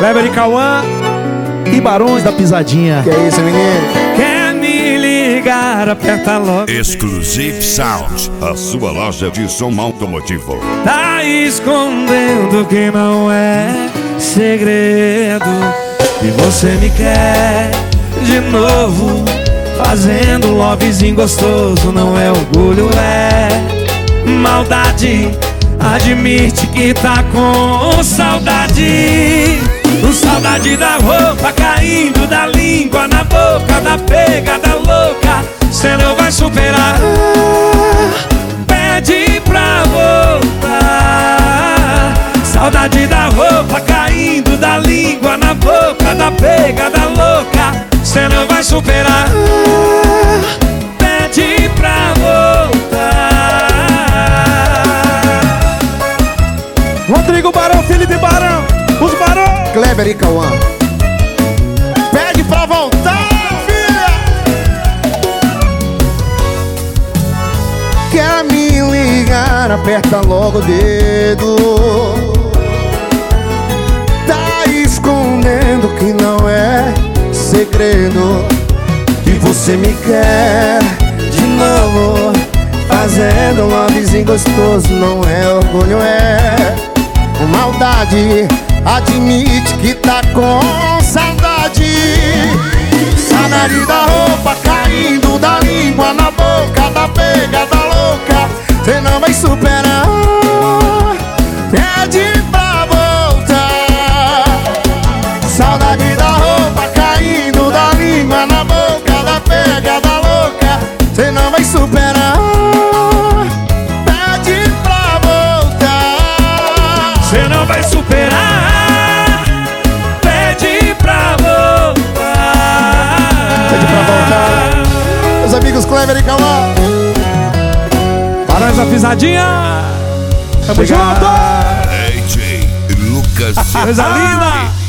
Kleber e Cauã e Barões da Pisadinha. Que é isso, menino? Quer me ligar, aperta logo. Exclusive Sound, a sua loja de som automotivo. Tá escondendo que não é segredo, e você me quer de novo, fazendo lovezinho gostoso. Não é orgulho, é maldade. Admite que tá com saudade. Saudade da roupa caindo, da língua na boca, da pegada louca. Cê não vai superar. Pede pra voltar. Saudade da roupa caindo, da língua na boca, da pegada louca. Cê não vai superar. Pede pra voltar. Rodrigo Barão, Felipe Barão, os Barão, Kleber e Cauã. Pede pra voltar, filha. Quer me ligar, aperta logo o dedo. Tá escondendo que não é segredo, que você me quer de novo, fazendo um lovezinho gostoso. Não é orgulho, é maldade. Admite que tá com saudade. Saudade da roupa caindo, da língua na boca, da pegada louca. Cê não vai superar. Pede pra voltar. Saudade da roupa caindo, da língua na boca, da pegada louca. Cê não vai superar. Pede pra voltar. cê não vai superar. Meus amigos Kleber e Cauã, Barões da Pisadinha. Tamo junto. AJ Lucas. Coisa linda.